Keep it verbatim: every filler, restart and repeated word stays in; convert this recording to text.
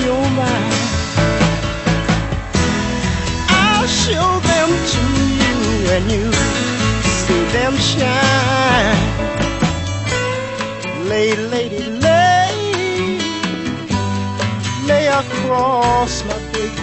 your mind. I'll show them to you and you see them shine. Lay, lady, lay, lay across my big